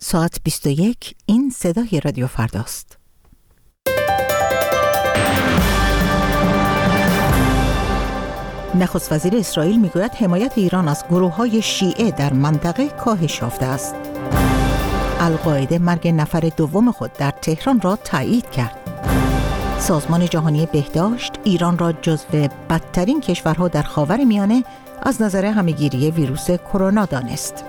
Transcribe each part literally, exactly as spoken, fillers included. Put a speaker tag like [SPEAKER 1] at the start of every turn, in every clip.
[SPEAKER 1] ساعت بیست و یک، این صدای رادیو فرداست. نخست وزیر اسرائیل میگوید حمایت ایران از گروه‌های شیعه در منطقه کاهش یافته است. القاعده مرگ نفر دوم خود در تهران را تایید کرد. سازمان جهانی بهداشت ایران را جزو بدترین کشورها در خاورمیانه از نظر همه‌گیری ویروس کرونا دانست.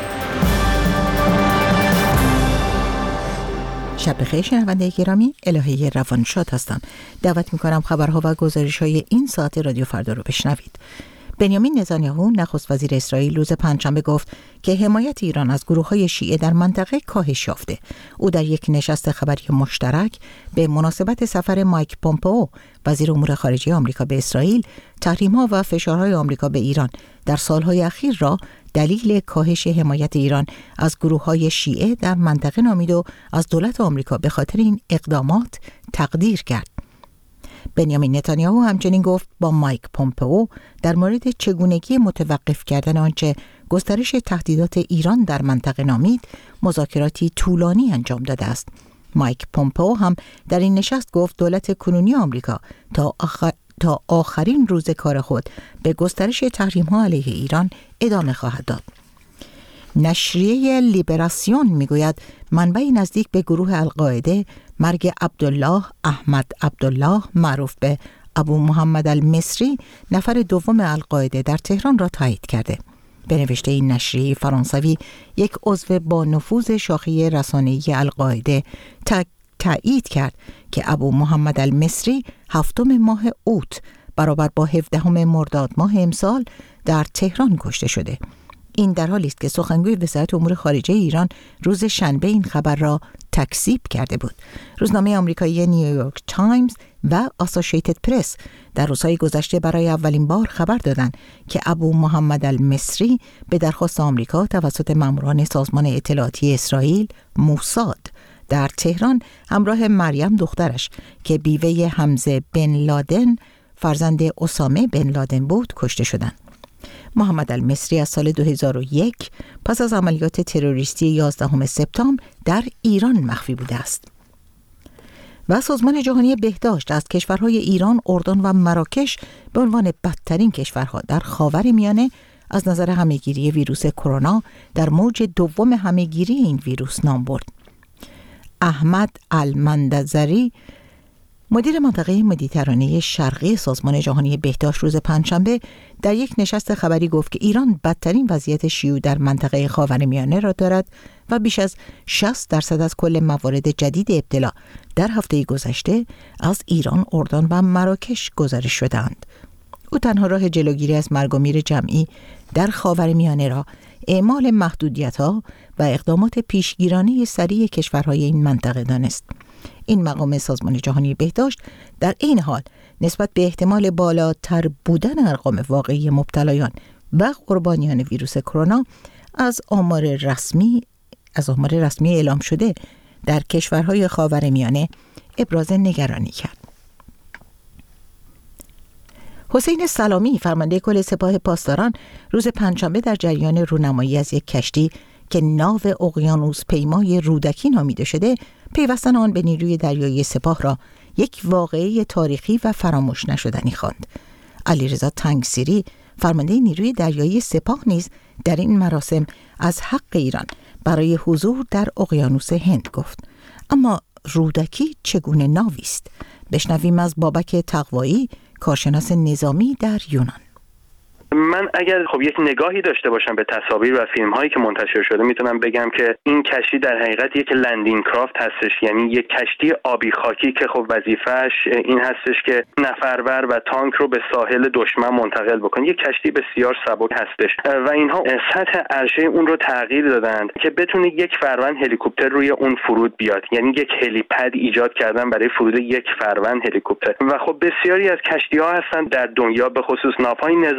[SPEAKER 1] شب بخیر شنونده گرامی، الهه روانشاد هستم. دعوت می‌کنم خبرها و گزارش‌های این ساعت رادیو فردا رو بشنوید. بنیامین نتانیاهو نخست وزیر اسرائیل روز پنجشنبه گفت که حمایت ایران از گروه‌های شیعه در منطقه کاهش یافته. او در یک نشست خبری مشترک به مناسبت سفر مایک پومپئو وزیر امور خارجه آمریکا به اسرائیل، تحریم‌ها و فشارهای آمریکا به ایران در سالهای اخیر را دلیل کاهش حمایت ایران از گروه‌های شیعه در منطقه نامید و از دولت آمریکا به خاطر این اقدامات تقدیر کرد. بنیامین نتانیاهو همچنین گفت با مایک پومپئو در مورد چگونگی متوقف کردن آنچه گسترش تهدیدات ایران در منطقه نامید مذاکراتی طولانی انجام داده است. مایک پومپئو هم در این نشست گفت دولت کنونی آمریکا تا آخر تا آخرین روز کار خود به گسترش تحریم‌ها علیه ایران ادامه خواهد داد. نشریه لیبراسیون میگوید منبعی نزدیک به گروه القاعده مرگ عبدالله احمد عبدالله معروف به ابو محمد المصری نفر دوم القاعده در تهران را تایید کرده. به نوشته این نشریه فرانسوی، یک عضو با نفوذ شاخه رسانه‌ای القاعده تایید کرد که ابو محمد المصری هفتم ماه اوت برابر با هفدهم مرداد ماه امسال در تهران کشته شده. این در حالی است که سخنگوی وزارت امور خارجه ایران روز شنبه این خبر را تکذیب کرده بود. روزنامه آمریکایی نیویورک تایمز و آسوشیتد پرس در روزهای گذشته برای اولین بار خبر دادند که ابو محمد المصری به درخواست آمریکا توسط ماموران سازمان اطلاعاتی اسرائیل موساد در تهران همراه مریم دخترش که بیوه حمزه بن لادن فرزند اسامه بن لادن بود کشته شدند. محمد المصری از سال دو هزار و یک پس از عملیات تروریستی یازدهم سپتامبر در ایران مخفی بوده است. و سازمان جهانی بهداشت از کشورهای ایران، اردن و مراکش به عنوان بدترین کشورها در خاورمیانه از نظر همه‌گیری ویروس کرونا در موج دوم همه‌گیری این ویروس نام برد. احمد المندزری مدیر منطقه مدیترانه شرقی سازمان جهانی بهداشت روز پنجشنبه در یک نشست خبری گفت که ایران بدترین وضعیت شیوع در منطقه خاورمیانه را دارد و بیش از شصت درصد از کل موارد جدید ابتلا در هفته گذشته از ایران، اردن و مراکش گزارش شدند. او تنها راه جلوگیری از مرگ و میر جمعی در خاورمیانه را اعمال محدودیت‌ها و اقدامات پیشگیرانه سریع کشورهای این منطقه دانست. این مقام سازمان جهانی بهداشت در این حال نسبت به احتمال بالاتر بودن ارقام واقعی مبتلایان و قربانیان ویروس کرونا از آمار رسمی از آمار رسمی اعلام شده در کشورهای خاورمیانه ابراز نگرانی کرد. حسین سلامی فرمانده کل سپاه پاسداران روز پنجشنبه در جریان رونمایی از یک کشتی که ناو اقیانوس پیمای رودکی نامیده شده پیوستن آن به نیروی دریایی سپاه را یک واقعه تاریخی و فراموش نشدنی خواند. علیرضا تنگسیری فرمانده نیروی دریایی سپاه نیز در این مراسم از حق ایران برای حضور در اقیانوس هند گفت. اما رودکی چگونه ناوی است؟ بشنویم از بابک تقوایی، کارشناس نظامی در یونان.
[SPEAKER 2] من اگر خب یک نگاهی داشته باشم به تصاویر و فیلم هایی که منتشر شده میتونم بگم که این کشتی در حقیقت یک لندینگ کرافت هستش، یعنی یک کشتی آبی خاکی که خب وظیفه‌اش این هستش که نفربر و تانک رو به ساحل دشمن منتقل بکنه. یک کشتی بسیار سبک هستش و اینها سطح عرشه اون رو تغییر دادند که بتونه یک فروند هلیکوپتر روی اون فرود بیاد، یعنی یک هلیپد ایجاد کردن برای فرود یک فروند هلیکوپتر. و خب بسیاری از کشتی‌ها هستن در دنیا به خصوص ناوهای نظامی که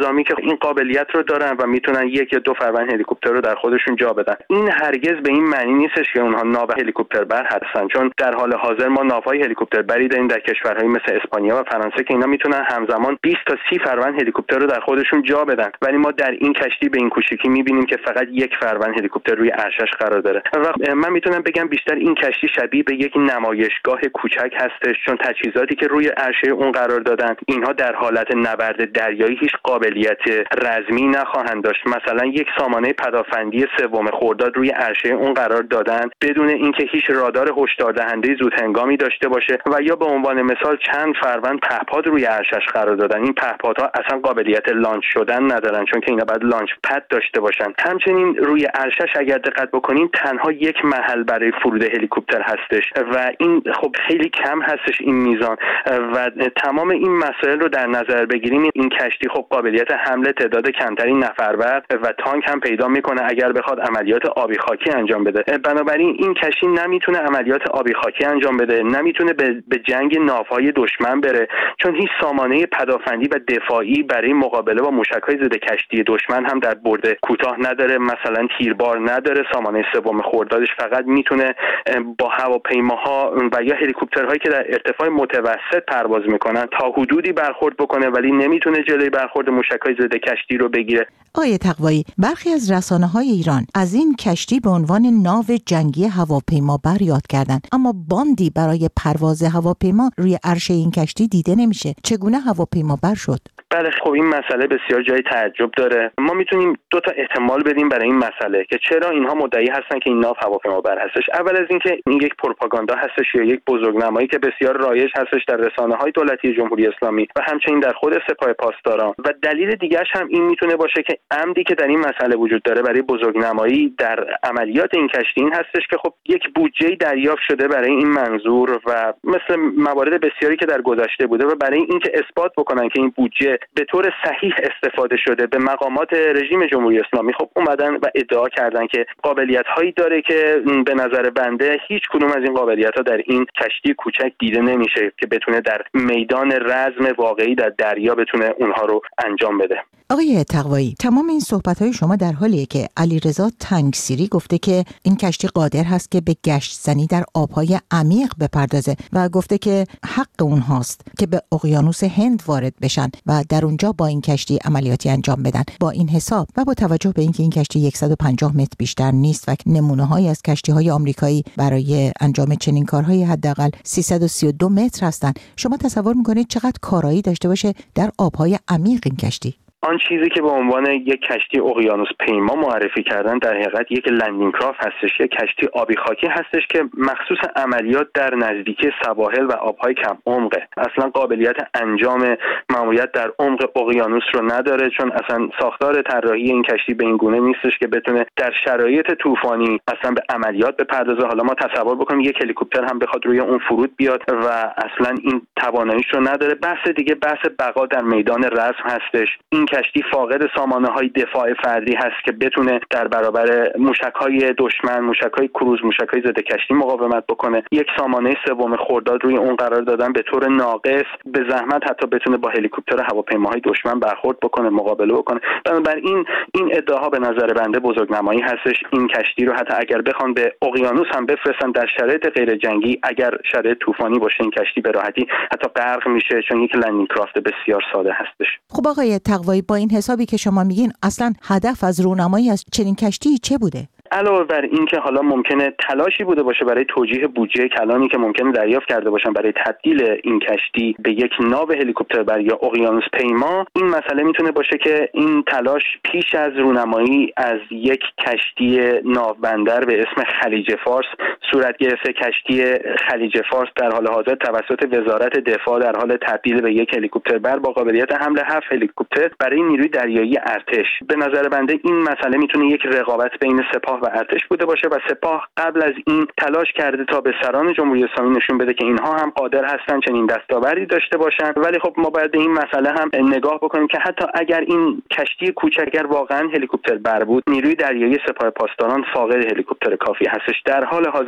[SPEAKER 2] این قابلیت رو دارن و میتونن یک یا دو فروند هلیکوپتر رو در خودشون جا بدن. این هرگز به این معنی نیستش که اونها ناو هلیکوپتر بر هستن، چون در حال حاضر ما ناوهای هلیکوپتر بری داریم در کشورهای مثل اسپانیا و فرانسه که اینا میتونن همزمان بیست تا سی فروند هلیکوپتر رو در خودشون جا بدن، ولی ما در این کشتی به این کوچیکی میبینیم که فقط یک فروند هلیکوپتر روی عرشش قرار داره و من میتونم بگم بیشتر این کشتی شبیه به یک نمایشگاه کوچک هستش، چون تجهیزاتی که روی عرشه اون قرار دادن اینها در حالت نبرد دریایی هیچ قابلیت رزمی نخواهند داشت. مثلا یک سامانه پدافندی سوم خرداد روی عرشه اون قرار دادن بدون اینکه هیچ رادار هشدار دهنده زود هنگامی داشته باشه و یا به عنوان مثال چند فروند پهپاد روی عرشش قرار دادن. این پهپادها اصلا قابلیت لانچ شدن ندارن، چون که اینا باید لانچ پد داشته باشن. همچنین روی عرشش اگر دقت بکنین تنها یک محل برای فرود هلیکوپتر هستش و این خب خیلی کم هستش این میزان و تمام این مسائل رو در نظر بگیریم این کشتی خب قابلیت حمل تعداد کمتری نفربر و تانک هم پیدا میکنه اگر بخواد عملیات آبی خاکی انجام بده. بنابراین این کشتی نمیتونه عملیات آبی خاکی انجام بده، نمیتونه به, به جنگ ناوهای دشمن بره، چون هیچ سامانه پدافندی و دفاعی برای مقابله با موشک‌های ضد کشتی دشمن هم در برد کوتاه نداره. مثلا تیربار نداره. سامانه سوم خردادش فقط میتونه با هواپیماها و یا هلیکوپترهایی که در ارتفاع متوسط پرواز میکنن تا حدودی برخورد بکنه، ولی نمیتونه جلوی برخورد موشک‌های ضد کشتی رو بگیره.
[SPEAKER 1] آیه تقوایی، برخی از رسانه‌های ایران از این کشتی به عنوان ناو جنگی هواپیما بر یاد کردند، اما باندی برای پرواز هواپیما روی عرشه این کشتی دیده نمیشه. چگونه هواپیما بر شد؟
[SPEAKER 2] بله خب این مسئله بسیار جای تعجب داره. ما میتونیم دو تا احتمال بدیم برای این مسئله که چرا اینها مدعی هستن که این ناو هواپیما بر هستش. اول از اینکه این یک پروپاگاندا هستش یا یک بزرگنمایی که بسیار رایج هستش در رسانه‌های دولتی جمهوری اسلامی و همچنین در خود سپاه پاسداران. و دلیل دیگه‌اش هم این میتونه باشه که عمدی که در این مسئله وجود داره برای بزرگنمایی در عملیات این کشتی این هستش که خب یک بودجه دریافت شده برای این منظور و مثل موارد بسیاری که در گذشته بوده و برای اینکه اثبات بکنن که این بودجه به طور صحیح استفاده شده به مقامات رژیم جمهوری اسلامی خب اومدن و ادعا کردن که قابلیت‌هایی داره که به نظر بنده هیچ کدوم از این قابلیت‌ها در این کشتی کوچک دیده نمیشه که بتونه در میدان رزم واقعی در دریا بتونه اونها رو انجام بده.
[SPEAKER 1] آقای تقوایی، تمام این صحبت‌های شما در حالیه که علیرضا تنگسیری گفته که این کشتی قادر هست که به گشت زنی در آب‌های عمیق بپردازه و گفته که حق اونهاست که به اقیانوس هند وارد بشن و در اونجا با این کشتی عملیاتی انجام بدن. با این حساب و با توجه به اینکه این کشتی صد و پنجاه متر بیشتر نیست و نمونه‌هایی از کشتی‌های آمریکایی برای انجام چنین کارهای حداقل سیصد و سی و دو متر هستند، شما تصور می‌کنید چقدر کارایی داشته باشه در آب‌های عمیق این کشتی؟
[SPEAKER 2] آن چیزی که به عنوان یک کشتی اقیانوس پیما معرفی کردن در حقیقت یک لندینگ کرافت هستش، یک کشتی آبی خاکی هستش که مخصوص عملیات در نزدیکی سواحل و آبهای کم عمقه. اصلا قابلیت انجام ماموریت در عمق اقیانوس رو نداره، چون اصلا ساختار طراحی این کشتی به این گونه نیستش که بتونه در شرایط طوفانی اصلا به عملیات بپردازه. حالا ما تصور بکنیم یک هلیکوپتر هم بخواد روی اون فرود بیاد و اصلا این تواناییش رو نداره. بحث دیگه بحث بقا در میدان رزم هستش. این کشتی فاقد سامانه‌های دفاع فردی هست که بتونه در برابر موشک‌های دشمن، موشک‌های کروز، موشک‌های ضد کشتی مقاومت بکنه. یک سامانه سوم خرداد روی اون قرار دادن به طور ناقص، به زحمت حتی بتونه با هلیکوپتر هواپیماهای دشمن برخورد بکنه، مقابله بکنه. بنابراین این ادعاها به نظر بنده بزرگنمایی هستش. این کشتی رو حتی اگر بخوان به اقیانوس هم بفرستن در شرایط غیر جنگی، اگر شرایط طوفانی باشه این کشتی به راحتی حتی غرق میشه، چون یک لندینگ کرافت بسیار ساده هستش.
[SPEAKER 1] خب آقای تقوایی، با این حسابی که شما میگین اصلا هدف از رونمایی از چنین کشتی چه بوده؟
[SPEAKER 2] علاوه بر این که حالا ممکنه تلاشی بوده باشه برای توجیه بودجه کلانی که ممکنه دریافت کرده باشن برای تبدیل این کشتی به یک ناو هلیکوپتر بر یا اقیانوس پیما، این مسئله میتونه باشه که این تلاش پیش از رونمایی از یک کشتی ناوبندر به اسم خلیج فارس صورت گرفته. کشتی خلیج فارس در حال حاضر توسط وزارت دفاع در حال تبدیل به یک هلیکوپتر بر با قابلیت حمل هفت هلیکوپتر برای نیروی دریایی ارتش. به نظر بنده این مسئله میتونه یک رقابت بین سپاه و ارتش بوده باشه و سپاه قبل از این تلاش کرده تا به سران جمهوری اسلامی نشون بده که اینها هم قادر هستن چنین دستاوردی داشته باشن. ولی خب ما باید به این مسئله هم نگاه بکنیم که حتی اگر این کشتی کوچک واقعا هلیکوپتر بر بود، نیروی دریایی سپاه پاسداران فاقد هلیکوپتر کافی هستش. در حال حاضر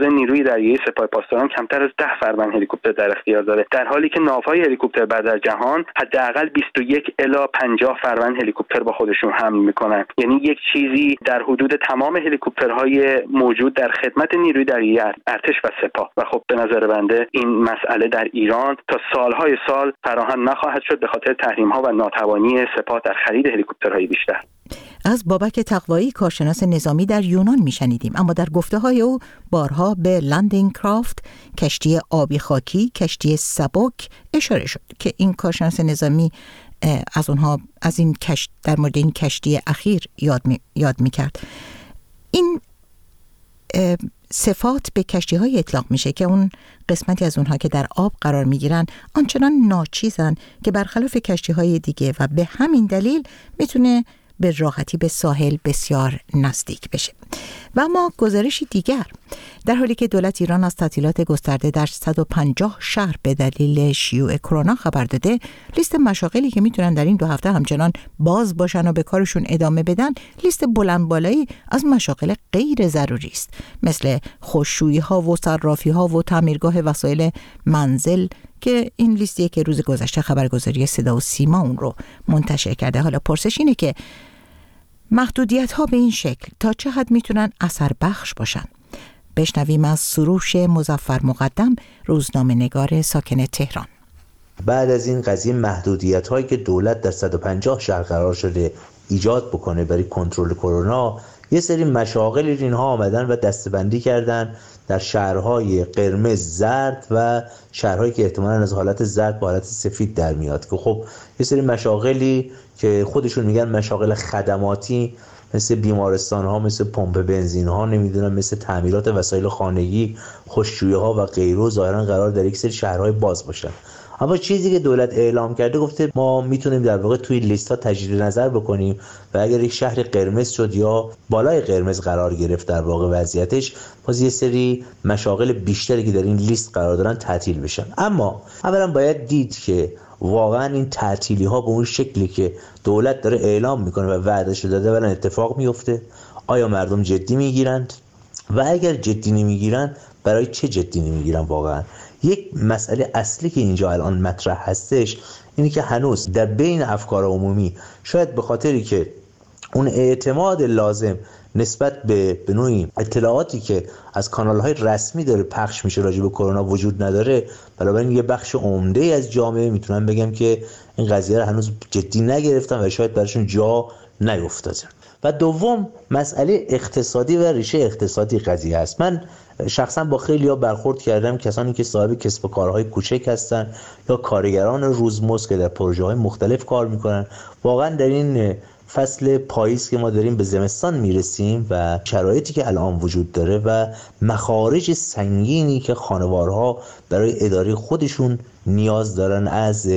[SPEAKER 2] نیروی دریایی سپاه پاسداران کمتر از ده فروند هلیکوپتر در اختیار داره، در حالی که ناوهای هلیکوپتر بعد در جهان حداقل بیست و یک الی پنجاه فروند هلیکوپتر با خودشون حمل میکنن. یعنی یک چیزی در حدود تمام هلیکوپترهای موجود در خدمت نیروی دریایی ارتش و سپاه. و خب به نظر بنده این مسئله در ایران تا سالهای سال فراهم نخواهد شد به خاطر تحریم‌ها و ناتوانی سپاه در خرید هلیکوپترهای بیشتر.
[SPEAKER 1] از بابک تقوایی کارشناس نظامی در یونان میشنیدیم، اما در گفته‌های او بارها به لندینگ کرافت، کشتی آبی خاکی، کشتی سبک اشاره شد که این کارشناس نظامی از اونها از این کشت در مورد این کشتی اخیر یاد می یاد می‌کرد. این صفات به کشتی‌های اطلاق میشه که اون قسمتی از اونها که در آب قرار میگیرن آنچنان ناچیزن که برخلاف کشتی‌های دیگه و به همین دلیل میتونه به راحتی به ساحل بسیار نزدیک بشه. و اما گزارشی دیگر، در حالی که دولت ایران از تعطیلات گسترده در صد و پنجاه شهر به دلیل شیوع کرونا خبر داده، لیست مشاغلی که میتونن در این دو هفته همچنان باز باشن و به کارشون ادامه بدن لیست بلند بالایی از مشاغل غیر ضروری است، مثل خشکشویی ها و صرافی ها و تعمیرگاه وسایل منزل که این لیستیه که روز گذشته خبرگزاری صدا و سیما اون رو منتشر کرده. حالا پرسش اینه که محدودیت ها به این شکل تا چه حد میتونن اثر بخش باشن؟ بشنویم از سروش مظفر مقدم، روزنامه نگار ساکن تهران.
[SPEAKER 3] بعد از این قضیه محدودیت هایی که دولت در صد و پنجاه شهر قرار شده ایجاد بکنه برای کنترل کرونا، یه سری مشاغل اینها آمدن و دسته‌بندی کردن در شهرهای قرمز، زرد و شهرهایی که احتمالاً از حالت زرد به حالت سفید در میاد که خب یه سری مشاغلی که خودشون میگن مشاغل خدماتی مثل بیمارستان ها، مثل پمپ بنزین ها، نمیدونم مثل تعمیرات وسایل خانگی، خشکشویی ها و غیره ظاهرا قرار در یک سری شهرهای باز باشن. اما چیزی که دولت اعلام کرده، گفته ما میتونیم در واقع توی لیست ها تجدید نظر بکنیم و اگر یک شهر قرمز شد یا بالای قرمز قرار گرفت در واقع وضعیتش، باز یه سری مشاغل بیشتری که در این لیست قرار دارن تعطیل بشن. اما اولا باید دید که واقعا این تعطیلی ها به اون شکلی که دولت داره اعلام میکنه و وعدهش رو داده والا اتفاق میفته؟ آیا مردم جدی میگیرند؟ و اگر جدی نمیگیرن برای چه جدی نمیگیرن؟ واقعا یک مسئله اصلی که اینجا الان مطرح هستش اینه که هنوز در بین افکار عمومی، شاید به خاطری که اون اعتماد لازم نسبت به به نوعی اطلاعاتی که از کانال‌های رسمی داره پخش میشه راجع به کرونا وجود نداره، بنابراین یه بخش عمده از جامعه میتونم بگم که این قضیه رو هنوز جدی نگرفتن و شاید براشون جا نیفتاده. و دوم مسئله اقتصادی و ریشه اقتصادی قضیه است. من شخصا با خیلی‌ها برخورد کردم، کسانی که صاحب کسب و کارهای کوچک هستن یا کارگران روزمزد که در پروژه‌های مختلف کار میکنن. واقعا در این فصل پاییز که ما داریم به زمستان میرسیم و شرایطی که الان وجود داره و مخارج سنگینی که خانوارها برای اداره خودشون نیاز دارن از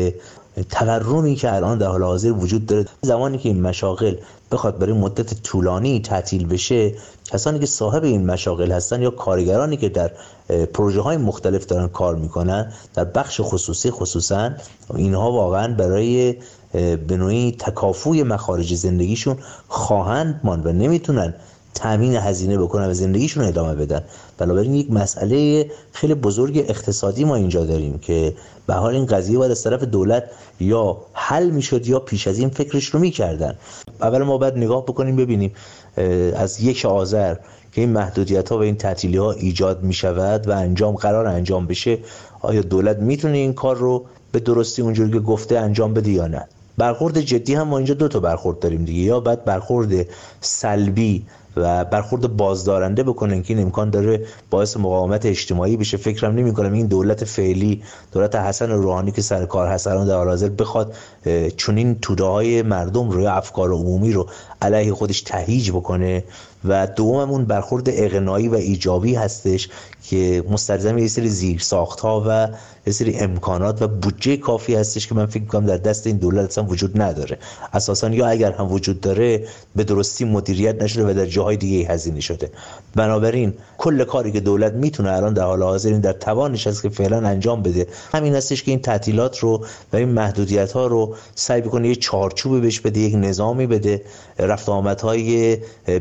[SPEAKER 3] تورمی که الان در حال حاضر وجود داره، زمانی که این مشاغل بخواد برای مدت طولانی تعطیل بشه، کسانی که صاحب این مشاغل هستن یا کارگرانی که در پروژه های مختلف دارن کار میکنن در بخش خصوصی خصوصا، اینها واقعا برای به نوعی تکافوی مخارج زندگیشون خواهند ماند و نمیتونن تامین هزینه بکنن و زندگیشون ادامه بدن. بنابراین یک مسئله خیلی بزرگ اقتصادی ما اینجا داریم که به حال این قضیه باید از طرف دولت یا حل میشد یا پیش از این فکرش رو میکردن. اول ما باید نگاه بکنیم ببینیم از یک آذر که این محدودیت ها و این تعطیلی ها ایجاد میشود و انجام قرار انجام بشه، آیا دولت میتونه این کار رو به درستی اونجوری که گفته انجام بده یا نه؟ برخورد جدی هم ما اینجا دو تا برخورد داریم دیگه، یا بعد برخورد سلبی و برخورد بازدارنده بکنن که این امکان داره باعث مقاومت اجتماعی بشه. فکرم نمی کنم این دولت فعلی، دولت حسن روحانی که سر کار هست الان در حال حاضر بخواد چنین توده های مردم رو یا افکار عمومی رو علیه خودش تهییج بکنه. و دوممون برخورد اقناعی و ایجابی هستش که مستلزم یه سری زیرساخت‌ها و یه سری امکانات و بودجه کافی هستش که من فکر می‌کنم در دست این دولت اصلا وجود نداره. اساساً یا اگر هم وجود داره به درستی مدیریت نشده و در جاهای دیگه هزینه شده. بنابراین کل کاری که دولت میتونه الان در حال حاضر این در توانش هست که فعلا انجام بده همین هستش که این تعطیلات رو و این محدودیت‌ها رو سعی بکنه یه چارچوبی بهش بده، یک نظامی بده، رفت و آمدهای بین شهر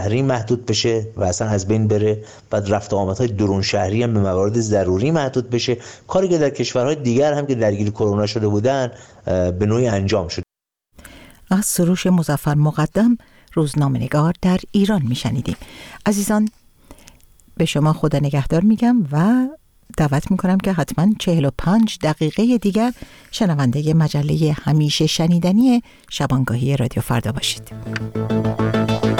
[SPEAKER 3] شهری محدود بشه و اصلا از بین بره، بعد رفت و آمدهای درون شهری هم به موارد ضروری محدود بشه، کاری که در کشورهای دیگر هم که درگیر کرونا شده بودن به نوعی انجام شد.
[SPEAKER 1] از سروش مظفر مقدم، روزنامه‌نگار در ایران میشنیدیم. عزیزان، به شما خدا نگهدار میگم و دعوت میکنم که حتما چهل و پنج دقیقه دیگر شنونده مجله همیشه شنیدنی شبانگاهی رادیو فردا باشید.